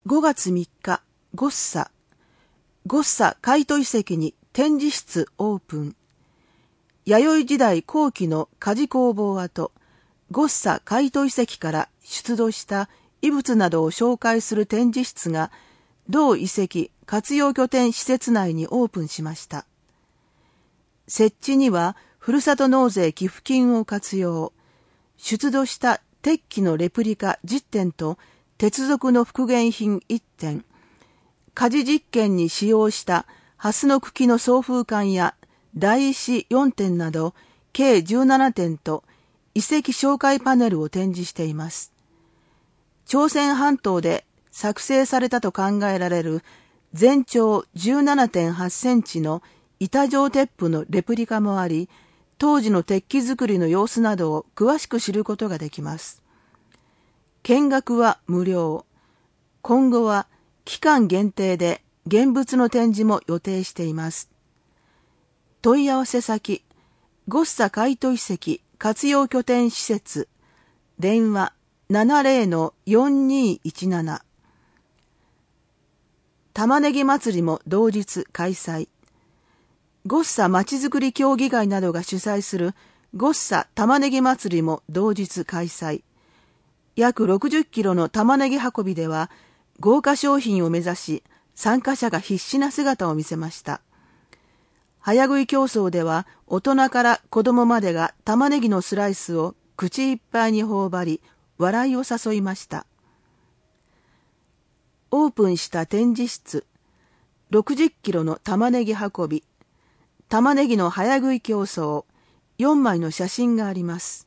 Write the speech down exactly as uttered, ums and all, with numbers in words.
ごがつみっか、ゴッサ。ゴッサカイト遺跡に展示室オープン。弥生時代後期の鍛冶工房跡、ゴッサカイト遺跡から出土した遺物などを紹介する展示室が、同遺跡活用拠点施設内にオープンしました。設置には、ふるさと納税寄付金を活用、出土した鉄器のレプリカじってんと、鉄属の復元品いってん、鍛冶実験に使用した蓮の茎の送風管や台石よんてんなど計じゅうななてんと遺跡紹介パネルを展示しています。朝鮮半島で作成されたと考えられる全長 じゅうななてんはちセンチの板状鉄符のレプリカもあり、当時の鉄器作りの様子などを詳しく知ることができます。見学は無料。今後は期間限定で現物の展示も予定しています。問い合わせ先、ゴッサカイト遺跡活用拠点施設、電話 ななぜろのよんにーいちなな。玉ねぎ祭りも同日開催。ゴッサまちづくり協議会などが主催するゴッサ玉ねぎ祭りも同日開催。約ろくじゅっキロの玉ねぎ運びでは、豪華商品を目指し、参加者が必死な姿を見せました。早食い競争では、大人から子供までが玉ねぎのスライスを口いっぱいに頬張り、笑いを誘いました。オープンした展示室、ろくじゅっキロの玉ねぎ運び、玉ねぎの早食い競争、よんまいの写真があります。